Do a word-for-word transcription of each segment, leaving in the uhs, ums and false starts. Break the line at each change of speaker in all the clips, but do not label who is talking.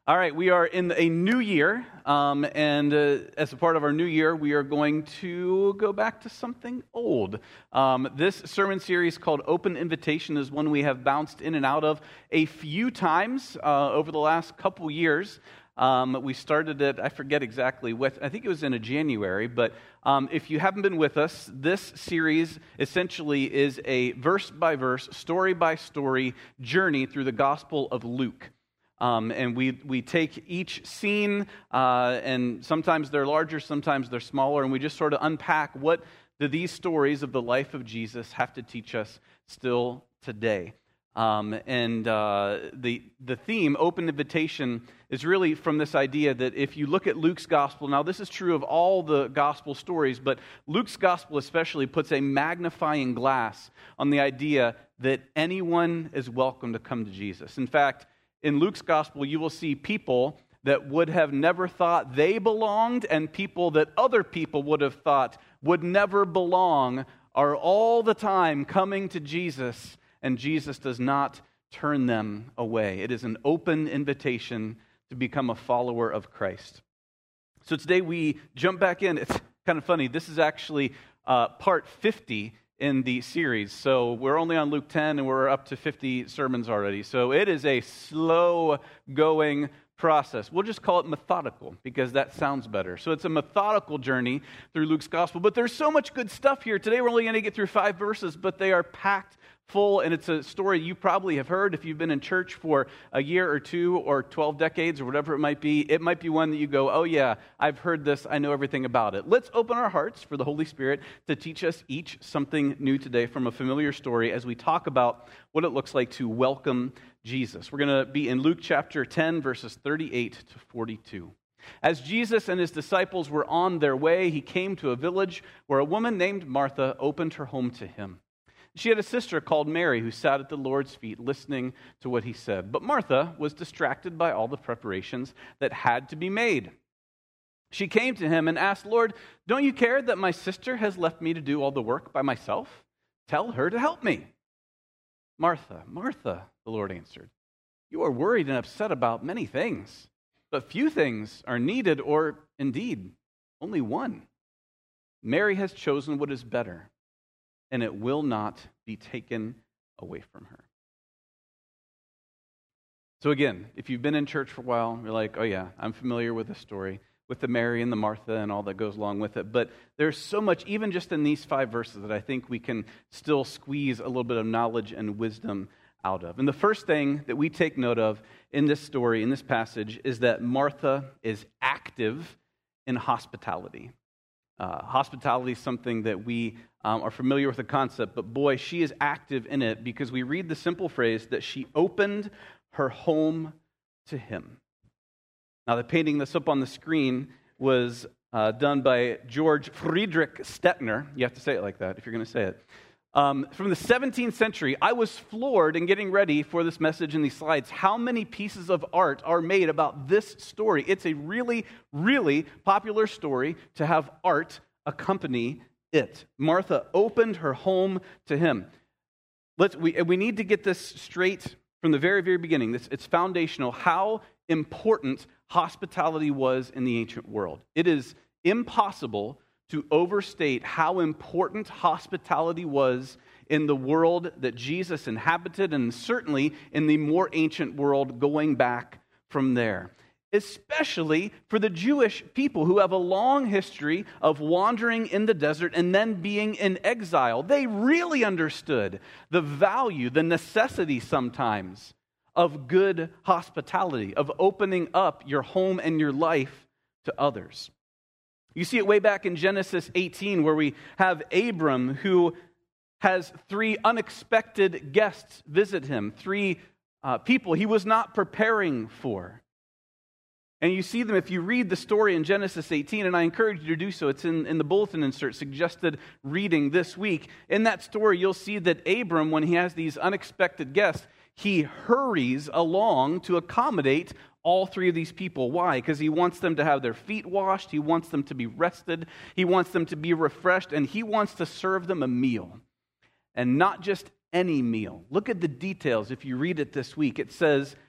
All right, we are in a new year, um, and uh, as a part of our new year, we are going to go back to something old. Um, this sermon series called Open Invitation is one we have bounced in and out of a few times uh, over the last couple years. Um, we started it, I forget exactly what, I think it was in a January, but um, if you haven't been with us, this series essentially is a verse-by-verse, story-by-story journey through the Gospel of Luke. Um, and we we take each scene, uh, and sometimes they're larger, sometimes they're smaller, and we just sort of unpack what do these stories of the life of Jesus have to teach us still today. Um, and uh, the the theme, Open Invitation, is really from this idea that if you look at Luke's gospel, now this is true of all the gospel stories, but Luke's gospel especially puts a magnifying glass on the idea that anyone is welcome to come to Jesus. In fact, in Luke's gospel, you will see people that would have never thought they belonged and people that other people would have thought would never belong are all the time coming to Jesus, and Jesus does not turn them away. It is an open invitation to become a follower of Christ. So today we jump back in. It's kind of funny. This is actually uh, part fifty in the series. So we're only on Luke ten and we're up to fifty sermons already. So it is a slow going process. We'll just call it methodical because that sounds better. So it's a methodical journey through Luke's gospel. But there's so much good stuff here. Today we're only going to get through five verses, but they are packed full, and it's a story you probably have heard if you've been in church for a year or two or twelve decades or whatever it might be. It might be one that you go, oh yeah, I've heard this, I know everything about it. Let's open our hearts for the Holy Spirit to teach us each something new today from a familiar story as we talk about what it looks like to welcome Jesus. We're going to be in Luke chapter ten, verses thirty-eight to forty-two. As Jesus and his disciples were on their way, he came to a village where a woman named Martha opened her home to him. She had a sister called Mary who sat at the Lord's feet listening to what he said. But Martha was distracted by all the preparations that had to be made. She came to him and asked, Lord, don't you care that my sister has left me to do all the work by myself? Tell her to help me. Martha, Martha, the Lord answered, you are worried and upset about many things, but few things are needed, or indeed, only one. Mary has chosen what is better, and it will not be taken away from her. So again, if you've been in church for a while, you're like, oh yeah, I'm familiar with the story, with the Mary and the Martha and all that goes along with it. But there's so much, even just in these five verses, that I think we can still squeeze a little bit of knowledge and wisdom out of. And the first thing that we take note of in this story, in this passage, is that Martha is active in hospitality. Uh, hospitality is something that we um, are familiar with the concept, but boy, she is active in it because we read the simple phrase that she opened her home to him. Now, the painting that's up on the screen was uh, done by George Friedrich Stettner. You have to say it like that if you're going to say it. Um, from the seventeenth century, I was floored in getting ready for this message and these slides how many pieces of art are made about this story. It's a really, really popular story to have art accompany it. Martha opened her home to him. Let's we we need to get this straight from the very, very beginning. This it's foundational how important hospitality was in the ancient world. It is impossible to overstate how important hospitality was in the world that Jesus inhabited, and certainly in the more ancient world going back from there. Especially for the Jewish people who have a long history of wandering in the desert and then being in exile. They really understood the value, the necessity sometimes of good hospitality, of opening up your home and your life to others. You see it way back in Genesis eighteen where we have Abram who has three unexpected guests visit him, three uh, people he was not preparing for. And you see them if you read the story in Genesis eighteen, and I encourage you to do so. It's in, in the bulletin insert, suggested reading this week. In that story, you'll see that Abram, when he has these unexpected guests, he hurries along to accommodate all three of these people. Why? Because he wants them to have their feet washed, he wants them to be rested, he wants them to be refreshed, and he wants to serve them a meal. And not just any meal. Look at the details if you read it this week. It says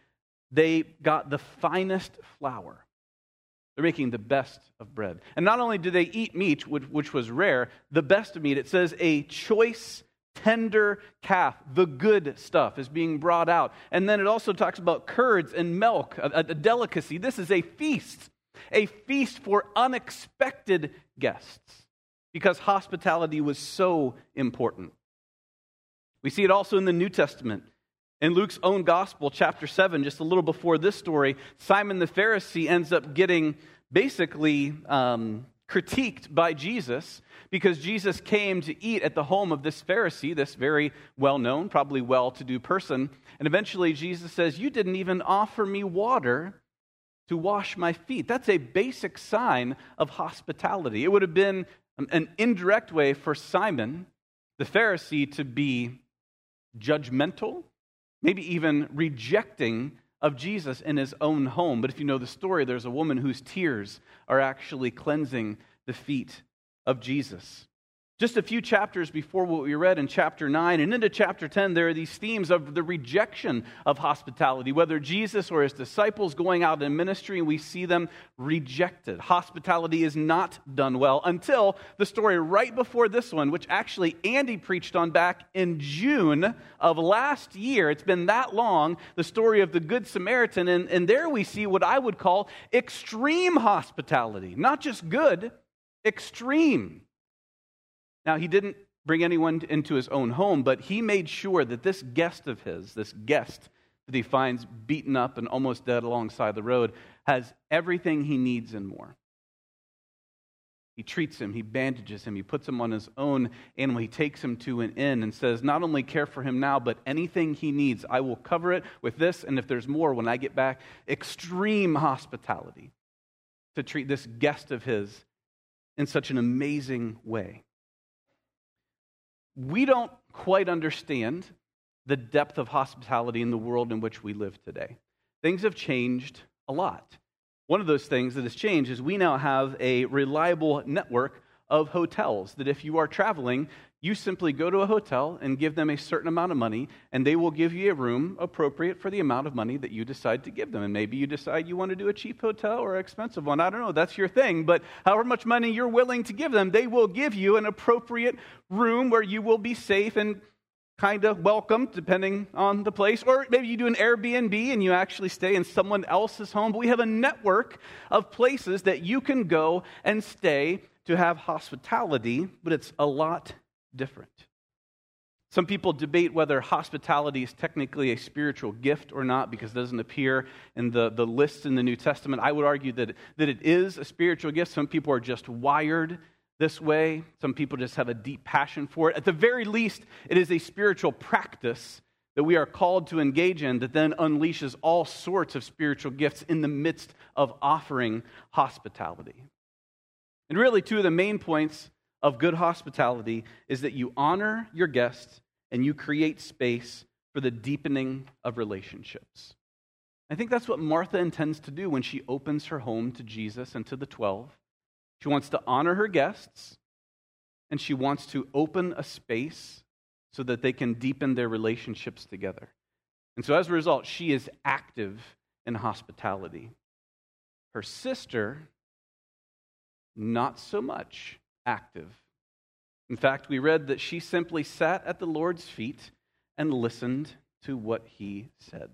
they got the finest flour. They're making the best of bread. And not only do they eat meat, which, which was rare, the best of meat, it says a choice, tender calf, the good stuff is being brought out. And then it also talks about curds and milk, a, a delicacy. This is a feast, a feast for unexpected guests, because hospitality was so important. We see it also in the New Testament. In Luke's own gospel, chapter seven, just a little before this story, Simon the Pharisee ends up getting basically um, critiqued by Jesus because Jesus came to eat at the home of this Pharisee, this very well-known, probably well-to-do person. And eventually Jesus says, "You didn't even offer me water to wash my feet." That's a basic sign of hospitality. It would have been an indirect way for Simon the Pharisee to be judgmental, maybe even rejecting of Jesus in his own home. But if you know the story, there's a woman whose tears are actually cleansing the feet of Jesus. Just a few chapters before what we read in chapter nine and into chapter ten, there are these themes of the rejection of hospitality, whether Jesus or his disciples going out in ministry, and we see them rejected. Hospitality is not done well until the story right before this one, which actually Andy preached on back in June of last year. It's been that long, the story of the Good Samaritan, and, and there we see what I would call extreme hospitality. Not just good, extreme. Now, he didn't bring anyone into his own home, but he made sure that this guest of his, this guest that he finds beaten up and almost dead alongside the road, has everything he needs and more. He treats him, he bandages him, he puts him on his own animal, he takes him to an inn and says, not only care for him now, but anything he needs, I will cover it with this, and if there's more, when I get back, extreme hospitality to treat this guest of his in such an amazing way. We don't quite understand the depth of hospitality in the world in which we live today. Things have changed a lot. One of those things that has changed is we now have a reliable network of hotels that if you are traveling, you simply go to a hotel and give them a certain amount of money, and they will give you a room appropriate for the amount of money that you decide to give them. And maybe you decide you want to do a cheap hotel or an expensive one. I don't know. That's your thing. But however much money you're willing to give them, they will give you an appropriate room where you will be safe and kind of welcome, depending on the place. Or maybe you do an Airbnb and you actually stay in someone else's home. But we have a network of places that you can go and stay to have hospitality, but it's a lot different. Some people debate whether hospitality is technically a spiritual gift or not because it doesn't appear in the, the lists in the New Testament. I would argue that, that it is a spiritual gift. Some people are just wired this way. Some people just have a deep passion for it. At the very least, it is a spiritual practice that we are called to engage in that then unleashes all sorts of spiritual gifts in the midst of offering hospitality. And really, two of the main points of good hospitality is that you honor your guests and you create space for the deepening of relationships. I think that's what Martha intends to do when she opens her home to Jesus and to the twelve. She wants to honor her guests, and she wants to open a space so that they can deepen their relationships together. And so as a result, she is active in hospitality. Her sister, not so much active. In fact, we read that she simply sat at the Lord's feet and listened to what he said.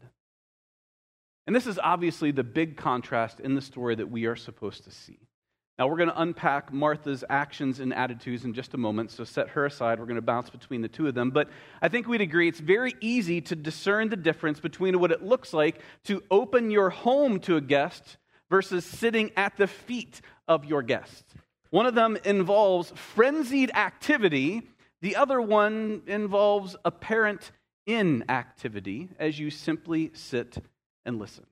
And this is obviously the big contrast in the story that we are supposed to see. Now, we're going to unpack Martha's actions and attitudes in just a moment, so set her aside. We're going to bounce between the two of them. But I think we'd agree it's very easy to discern the difference between what it looks like to open your home to a guest versus sitting at the feet of your guest. One of them involves frenzied activity. The other one involves apparent inactivity as you simply sit and listen.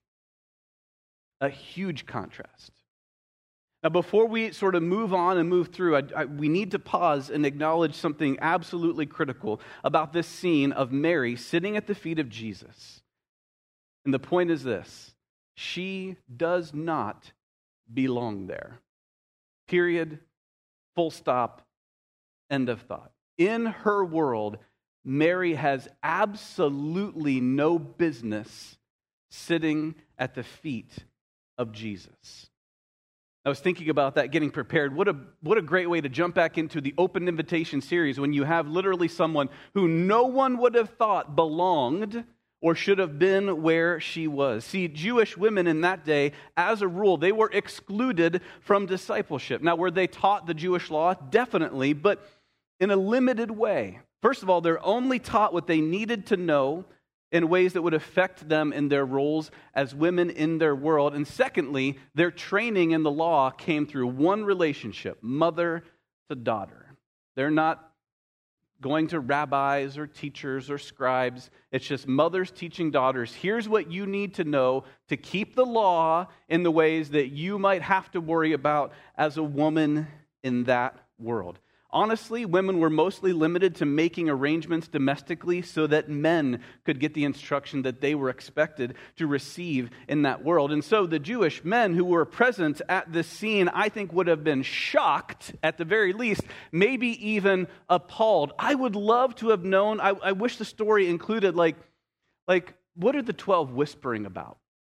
A huge contrast. Now, before we sort of move on and move through, I, I, we need to pause and acknowledge something absolutely critical about this scene of Mary sitting at the feet of Jesus. And the point is this: she does not belong there. Period. Full stop. End of thought. In her world, Mary has absolutely no business sitting at the feet of Jesus. I was thinking about that, getting prepared. What a what a great way to jump back into the Open Invitation series when you have literally someone who no one would have thought belonged or should have been where she was. See, Jewish women in that day, as a rule, they were excluded from discipleship. Now, were they taught the Jewish law? Definitely, but in a limited way. First of all, they're only taught what they needed to know in ways that would affect them in their roles as women in their world. And secondly, their training in the law came through one relationship, mother to daughter. They're not going to rabbis or teachers or scribes. It's just mothers teaching daughters, here's what you need to know to keep the law in the ways that you might have to worry about as a woman in that world. Honestly, women were mostly limited to making arrangements domestically so that men could get the instruction that they were expected to receive in that world. And so the Jewish men who were present at this scene, I think, would have been shocked, at the very least, maybe even appalled. I would love to have known, I, I wish the story included, like, like, what are the twelve whispering about?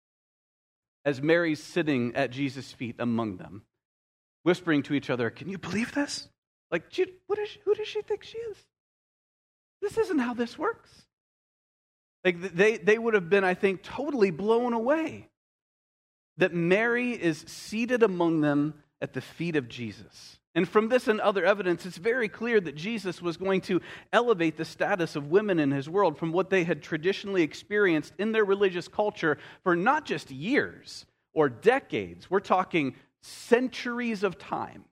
As Mary's sitting at Jesus' feet among them, whispering to each other, can you believe this? Like, she, what is she, who does she think she is? This isn't how this works. Like, they, they would have been, I think, totally blown away that Mary is seated among them at the feet of Jesus. And from this and other evidence, it's very clear that Jesus was going to elevate the status of women in his world from what they had traditionally experienced in their religious culture for not just years or decades. We're talking centuries of time.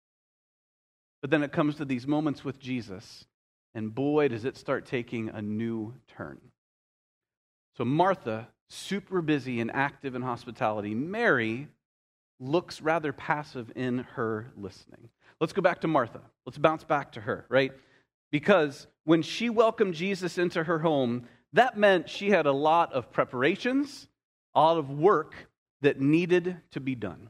But then it comes to these moments with Jesus, and boy, does it start taking a new turn. So Martha, super busy and active in hospitality. Mary looks rather passive in her listening. Let's go back to Martha. Let's bounce back to her, right? Because when she welcomed Jesus into her home, that meant she had a lot of preparations, a lot of work that needed to be done.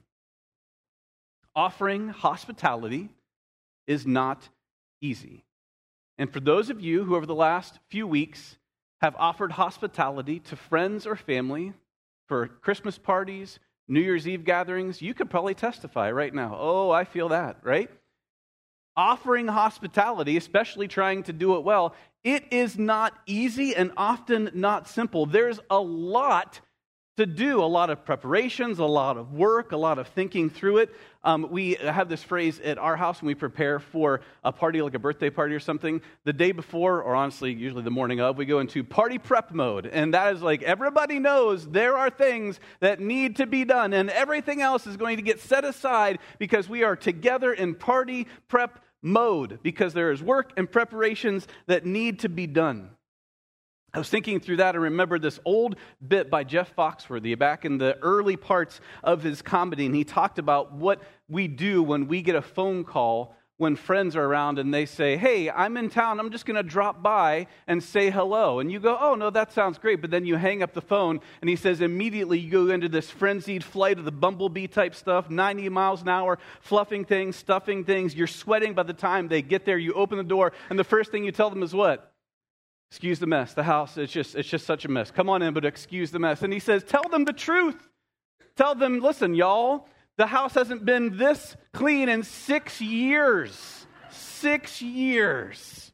Offering hospitality is not easy. And for those of you who over the last few weeks have offered hospitality to friends or family for Christmas parties, New Year's Eve gatherings, you could probably testify right now. Oh, I feel that, right? Offering hospitality, especially trying to do it well, it is not easy and often not simple. There's a lot to do, a lot of preparations, a lot of work, a lot of thinking through it. Um, we have this phrase at our house when we prepare for a party, like a birthday party or something. The day before, or honestly, usually the morning of, we go into party prep mode. And that is like, everybody knows there are things that need to be done, and everything else is going to get set aside because we are together in party prep mode, because there is work and preparations that need to be done. I was thinking through that and remembered this old bit by Jeff Foxworthy back in the early parts of his comedy, and he talked about what we do when we get a phone call when friends are around and they say, hey, I'm in town, I'm just going to drop by and say hello. And you go, oh, no, that sounds great. But then you hang up the phone, and he says immediately you go into this frenzied flight of the bumblebee type stuff, ninety miles an hour, fluffing things, stuffing things. You're sweating by the time they get there. You open the door, and the first thing you tell them is what? Excuse the mess. The house, it's just it's just such a mess. Come on in, but excuse the mess. And he says, tell them the truth. Tell them, listen, y'all, the house hasn't been this clean in six years. Six years.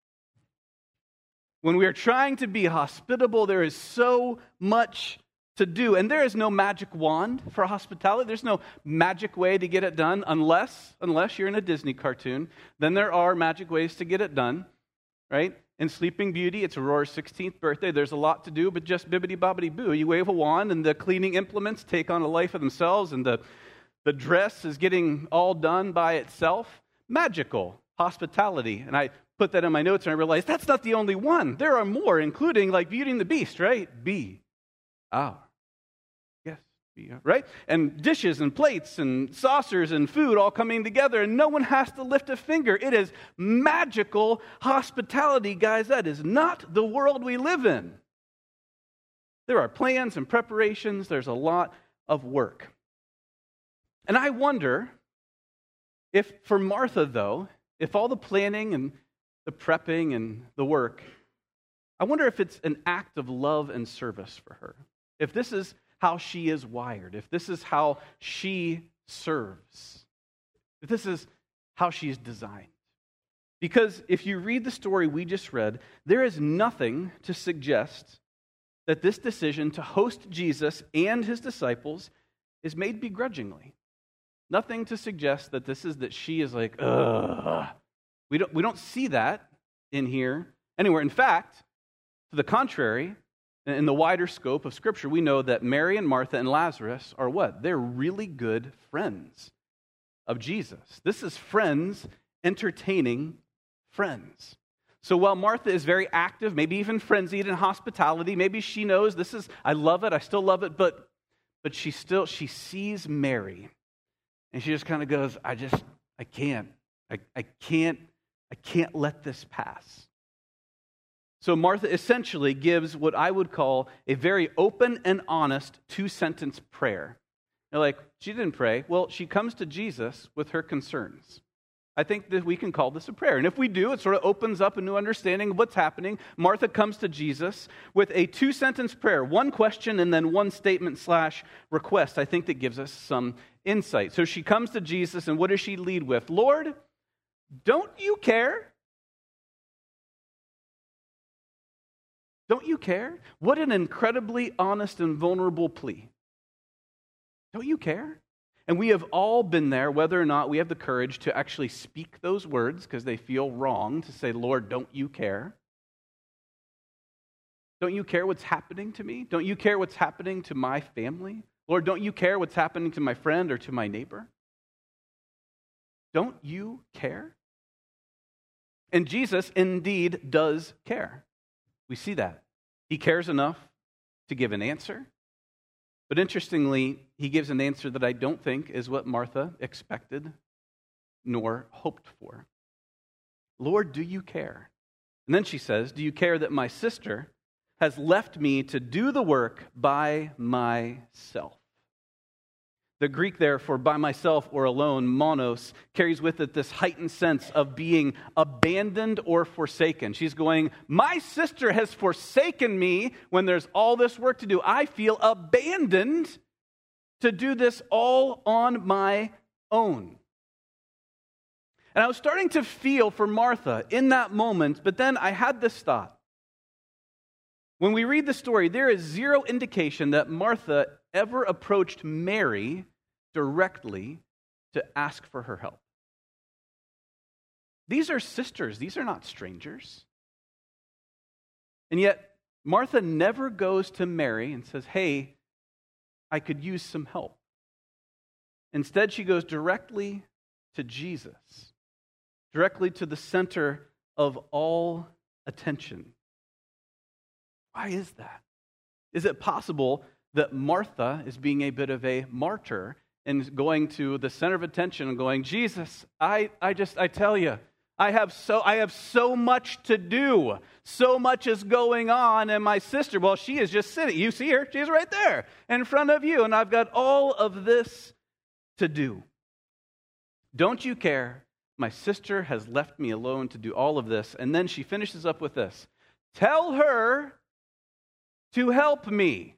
When we are trying to be hospitable, there is so much to do. And there is no magic wand for hospitality. There's no magic way to get it done unless, unless you're in a Disney cartoon. Then there are magic ways to get it done, right? In Sleeping Beauty, it's Aurora's sixteenth birthday. There's a lot to do, but just bibbidi-bobbidi-boo. You wave a wand, and the cleaning implements take on a life of themselves, and the, the dress is getting all done by itself. Magical hospitality. And I put that in my notes, and I realized that's not the only one. There are more, including like Beauty and the Beast, right? Be our. Yes, be our, right? And dishes and plates and saucers and food all coming together, and no one has to lift a finger. It is magical hospitality, guys. That is not the world we live in. There are plans and preparations. There's a lot of work. And I wonder if for Martha, though, if all the planning and the prepping and the work, I wonder if it's an act of love and service for her. if this is how she is wired, if this is how she serves, if this is how she is designed. Because if you read the story we just read, there is nothing to suggest that this decision to host Jesus and his disciples is made begrudgingly. Nothing to suggest that this is that she is like, ugh. We don't, we don't see that in here anywhere. In fact, to the contrary, in the wider scope of Scripture, we know that Mary and Martha and Lazarus are what? They're really good friends of Jesus. This is friends entertaining friends. So while Martha is very active, maybe even frenzied in hospitality, maybe she knows this is, I love it, I still love it, but but she still, she sees Mary, and she just kind of goes, I just, I can't, I, I can't, I can't let this pass. So Martha essentially gives what I would call a very open and honest two-sentence prayer. You're like, she didn't pray. Well, she comes to Jesus with her concerns. I think that we can call this a prayer. And if we do, it sort of opens up a new understanding of what's happening. Martha comes to Jesus with a two-sentence prayer, one question and then one statement slash request. I think that gives us some insight. So she comes to Jesus, and what does she lead with? Lord, don't you care? Don't you care? What an incredibly honest and vulnerable plea. Don't you care? And we have all been there, whether or not we have the courage to actually speak those words because they feel wrong, to say, Lord, don't you care? Don't you care what's happening to me? Don't you care what's happening to my family? Lord, don't you care what's happening to my friend or to my neighbor? Don't you care? And Jesus indeed does care. We see that. He cares enough to give an answer. But interestingly, he gives an answer that I don't think is what Martha expected nor hoped for. Lord, do you care? And then she says, do you care that my sister has left me to do the work by myself? The Greek there for by myself or alone, monos, carries with it this heightened sense of being abandoned or forsaken. She's going, my sister has forsaken me when there's all this work to do. I feel abandoned to do this all on my own. And I was starting to feel for Martha in that moment, but then I had this thought. When we read the story, there is zero indication that Martha ever approached Mary directly to ask for her help. These are sisters. These are not strangers. And yet, Martha never goes to Mary and says, hey, I could use some help. Instead, she goes directly to Jesus, directly to the center of all attention. Why is that? Is it possible that Martha is being a bit of a martyr and going to the center of attention and going, Jesus, I, I just, I tell you, I have so, I have so much to do. So much is going on, and my sister, well, she is just sitting. You see her? She's right there in front of you, and I've got all of this to do. Don't you care? My sister has left me alone to do all of this. And then she finishes up with this. Tell her to help me.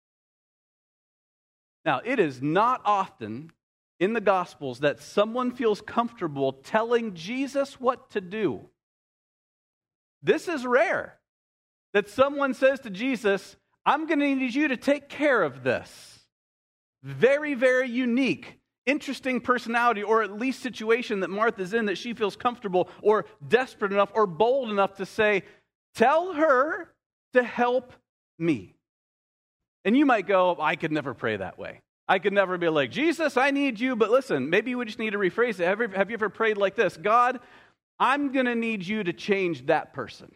Now, it is not often in the Gospels that someone feels comfortable telling Jesus what to do. This is rare, that someone says to Jesus, I'm going to need you to take care of this. Very, very unique, interesting personality, or at least situation that Martha's in that she feels comfortable or desperate enough or bold enough to say, tell her to help me. And you might go, I could never pray that way. I could never be like, Jesus, I need you. But listen, maybe we just need to rephrase it. Have you, have you ever prayed like this? God, I'm going to need you to change that person.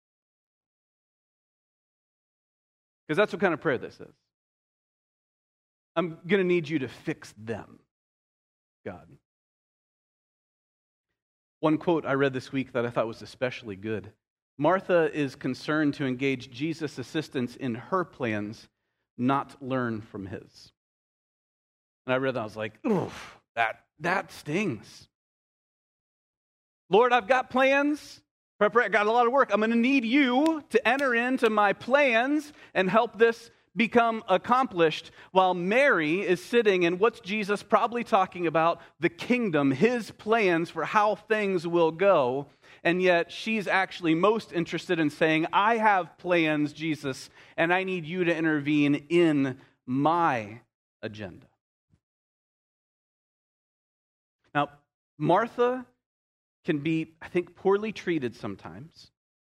Because that's what kind of prayer this is. I'm going to need you to fix them, God. One quote I read this week that I thought was especially good. Martha is concerned to engage Jesus' assistance in her plans, not learn from his. And I read that, I was like, oof, that, that stings. Lord, I've got plans. I've got a lot of work. I'm going to need you to enter into my plans and help this become accomplished while Mary is sitting and what's Jesus probably talking about? The kingdom, his plans for how things will go. And yet she's actually most interested in saying, I have plans, Jesus, and I need you to intervene in my agenda. Now, Martha can be, I think, poorly treated sometimes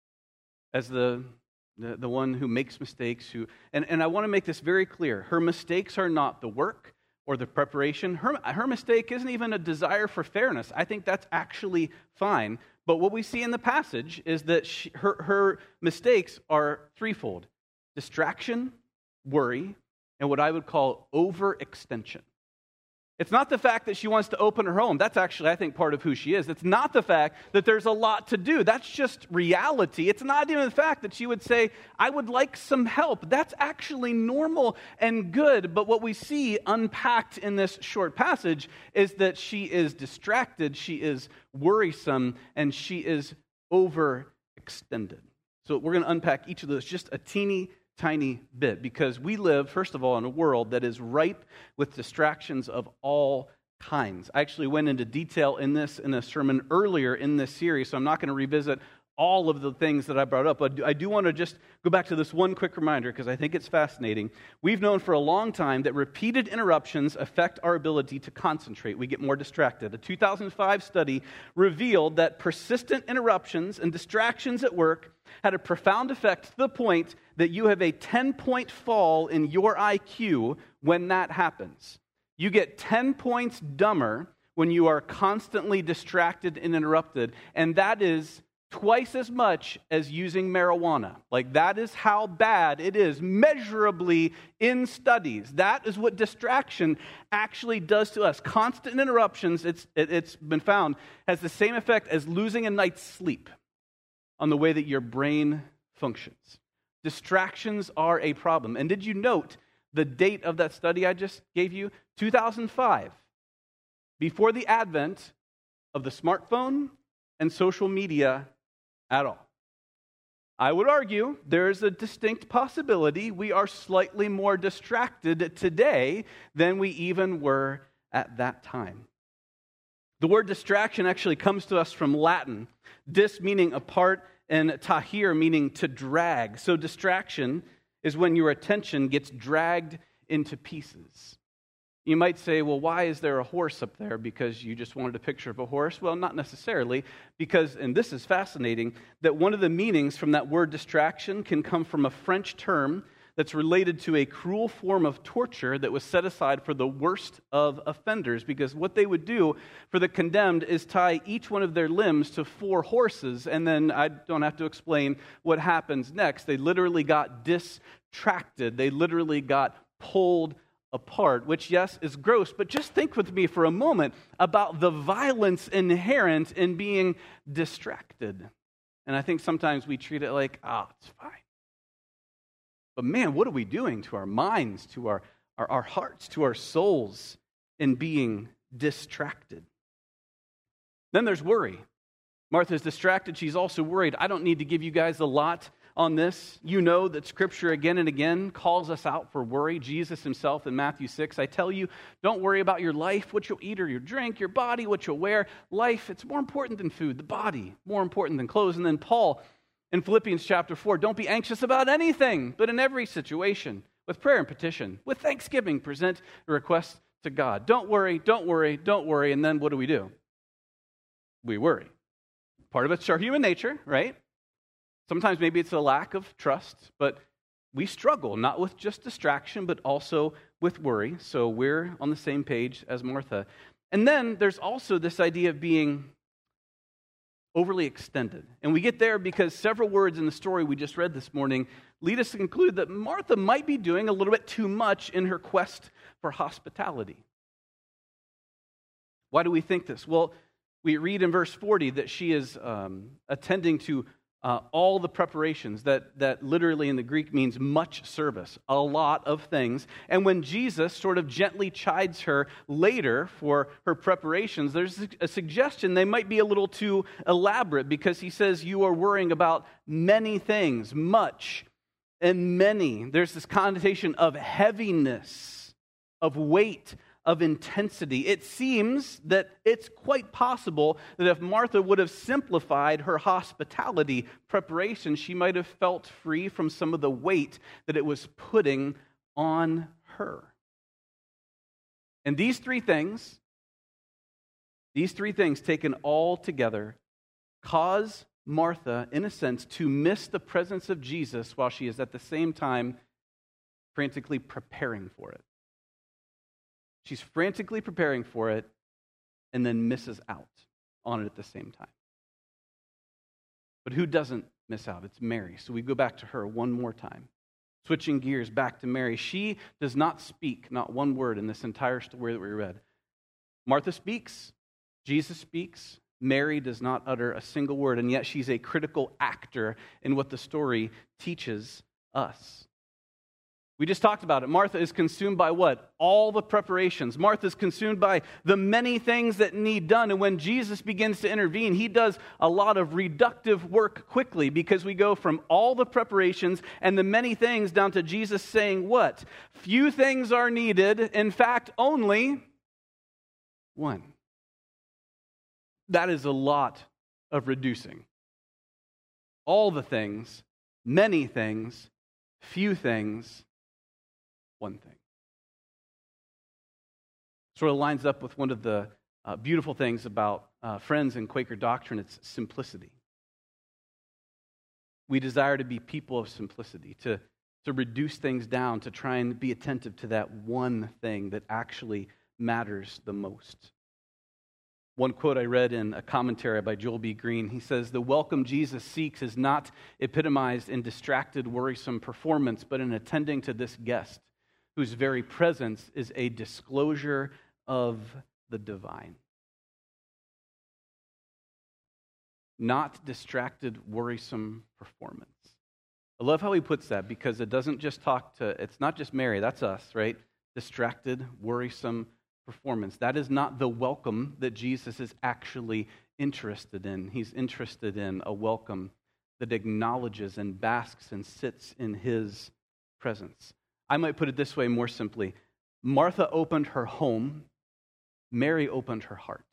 as the, the, the one who makes mistakes. Who and, and I want to make this very clear. Her mistakes are not the work or the preparation. Her, her mistake isn't even a desire for fairness. I think that's actually fine. But what we see in the passage is that she, her, her mistakes are threefold: distraction, worry, and what I would call overextension. It's not the fact that she wants to open her home. That's actually, I think, part of who she is. It's not the fact that there's a lot to do. That's just reality. It's not even the fact that she would say, I would like some help. That's actually normal and good. But what we see unpacked in this short passage is that she is distracted, she is worrisome, and she is overextended. So we're going to unpack each of those just a teeny tiny bit, because we live, first of all, in a world that is ripe with distractions of all kinds. I actually went into detail in this in a sermon earlier in this series, so I'm not going to revisit all of the things that I brought up, but I do want to just go back to this one quick reminder because I think it's fascinating. We've known for a long time that repeated interruptions affect our ability to concentrate. We get more distracted. A two thousand five study revealed that persistent interruptions and distractions at work had a profound effect to the point that you have a ten-point fall in your I Q when that happens. You get ten points dumber when you are constantly distracted and interrupted, and that is twice as much as using marijuana. Like, that is how bad it is, measurably in studies. That is what distraction actually does to us. Constant interruptions, it's, it, it's been found, has the same effect as losing a night's sleep on the way that your brain functions. Distractions are a problem. And did you note the date of that study I just gave you? two thousand five, before the advent of the smartphone and social media at all. I would argue there's a distinct possibility we are slightly more distracted today than we even were at that time. The word distraction actually comes to us from Latin, dis meaning apart and tahir meaning to drag. So distraction is when your attention gets dragged into pieces. You might say, well, why is there a horse up there? Because you just wanted a picture of a horse? Well, not necessarily, because, and this is fascinating, that one of the meanings from that word distraction can come from a French term that's related to a cruel form of torture that was set aside for the worst of offenders, because what they would do for the condemned is tie each one of their limbs to four horses, and then I don't have to explain what happens next. They literally got distracted. They literally got pulled apart, which, yes, is gross, but just think with me for a moment about the violence inherent in being distracted. And I think sometimes we treat it like, ah, oh, it's fine. But man, what are we doing to our minds, to our, our, our hearts, to our souls in being distracted? Then there's worry. Martha's distracted. She's also worried. I don't need to give you guys a lot on this. You know that Scripture again and again calls us out for worry. Jesus himself in Matthew six, I tell you, don't worry about your life, what you'll eat or your drink, your body, what you'll wear. Life, it's more important than food. The body, more important than clothes. And then Paul in Philippians chapter four, don't be anxious about anything, but in every situation, with prayer and petition, with thanksgiving, present a request to God. Don't worry, don't worry, don't worry. And then what do we do? We worry. Part of it's our human nature, right? Sometimes maybe it's a lack of trust, but we struggle, not with just distraction, but also with worry. So we're on the same page as Martha. And then there's also this idea of being overly extended. And we get there because several words in the story we just read this morning lead us to conclude that Martha might be doing a little bit too much in her quest for hospitality. Why do we think this? Well, we read in verse forty that she is um, attending to uh, all the preparations, that, that literally in the Greek means much service, a lot of things. And when Jesus sort of gently chides her later for her preparations, there's a suggestion they might be a little too elaborate, because he says you are worrying about many things, much. and many. There's this connotation of heaviness, of weight, of intensity. It seems that it's quite possible that if Martha would have simplified her hospitality preparation, she might have felt free from some of the weight that it was putting on her. And these three things, these three things taken all together, cause Martha, in a sense, to miss the presence of Jesus while she is at the same time frantically preparing for it. She's frantically preparing for it and then misses out on it at the same time. But who doesn't miss out? It's Mary. So we go back to her one more time. Switching gears back to Mary. She does not speak, not one word in this entire story that we read. Martha speaks. Jesus speaks. Mary does not utter a single word, and yet she's a critical actor in what the story teaches us. We just talked about it. Martha is consumed by what? All the preparations. Martha is consumed by the many things that need done. And when Jesus begins to intervene, he does a lot of reductive work quickly, because we go from all the preparations and the many things down to Jesus saying what? Few things are needed. In fact, only one. That is a lot of reducing. All the things, many things, few things, one thing. Sort of lines up with one of the uh, beautiful things about uh, Friends and Quaker doctrine. It's simplicity. We desire to be people of simplicity, to, to reduce things down, to try and be attentive to that one thing that actually matters the most. One quote I read in a commentary by Joel B. Green, he says, "The welcome Jesus seeks is not epitomized in distracted, worrisome performance, but in attending to this guest, whose very presence is a disclosure of the divine." Not distracted, worrisome performance. I love how he puts that, because it doesn't just talk to, it's not just Mary, that's us, right? Distracted, worrisome performance. That is not the welcome that Jesus is actually interested in. He's interested in a welcome that acknowledges and basks and sits in his presence. I might put it this way more simply. Martha opened her home. Mary opened her heart.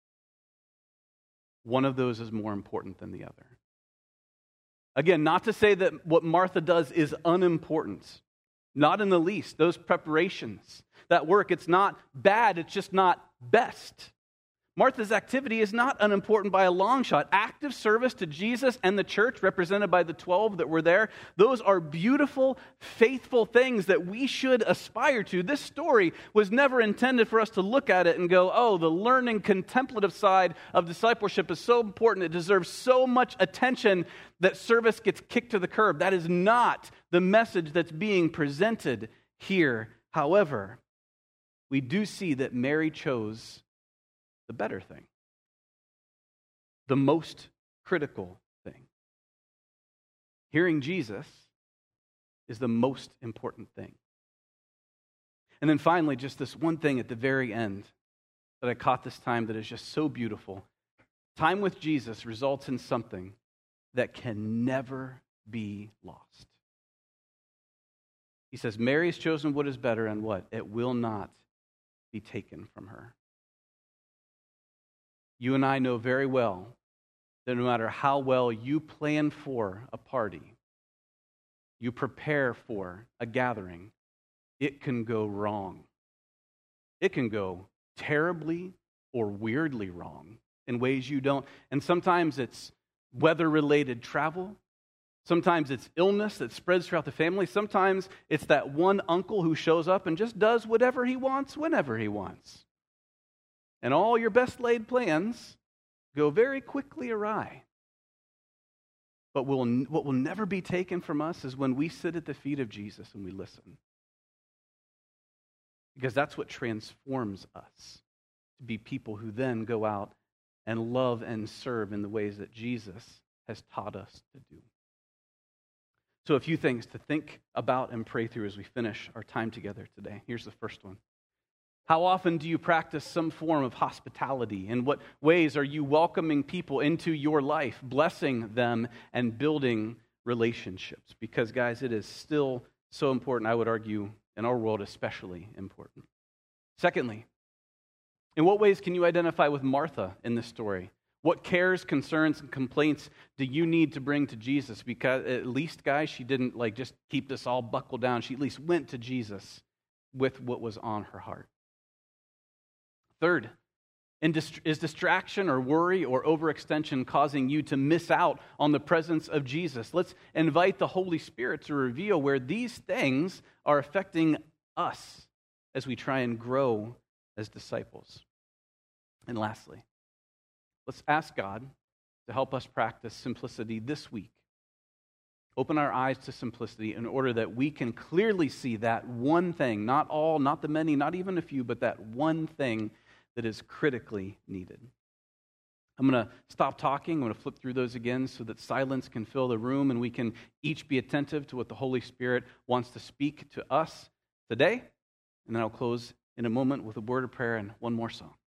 One of those is more important than the other. Again, not to say that what Martha does is unimportant. Not in the least. Those preparations, that work, it's not bad, it's just not best. Martha's activity is not unimportant by a long shot. Active service to Jesus and the church, represented by the twelve that were there, those are beautiful, faithful things that we should aspire to. This story was never intended for us to look at it and go, oh, the learning, contemplative side of discipleship is so important, it deserves so much attention that service gets kicked to the curb. That is not the message that's being presented here. However, we do see that Mary chose the better thing, the most critical thing. Hearing Jesus is the most important thing. And then finally, just this one thing at the very end that I caught this time that is just so beautiful. Time with Jesus results in something that can never be lost. He says, Mary has chosen what is better, and what? It will not be taken from her. You and I know very well that no matter how well you plan for a party, you prepare for a gathering, it can go wrong. It can go terribly or weirdly wrong in ways you don't. And sometimes it's weather-related travel. Sometimes it's illness that spreads throughout the family. Sometimes it's that one uncle who shows up and just does whatever he wants, whenever he wants. And all your best laid plans go very quickly awry. But will, what will never be taken from us is when we sit at the feet of Jesus and we listen. Because that's what transforms us to be people who then go out and love and serve in the ways that Jesus has taught us to do. So a few things to think about and pray through as we finish our time together today. Here's the first one. How often do you practice some form of hospitality? In what ways are you welcoming people into your life, blessing them and building relationships. Because, guys, it is still so important, I would argue, in our world especially important. Secondly, in what ways can you identify with Martha in this story? What cares, concerns, and complaints do you need to bring to Jesus? Because at least, guys, she didn't like just keep this all buckled down. She at least went to Jesus with what was on her heart. Third, is distraction or worry or overextension causing you to miss out on the presence of Jesus? Let's invite the Holy Spirit to reveal where these things are affecting us as we try and grow as disciples. And lastly, let's ask God to help us practice simplicity this week. Open our eyes to simplicity in order that we can clearly see that one thing, not all, not the many, not even a few, but that one thing that is critically needed. I'm going to stop talking. I'm going to flip through those again so that silence can fill the room and we can each be attentive to what the Holy Spirit wants to speak to us today. And then I'll close in a moment with a word of prayer and one more song.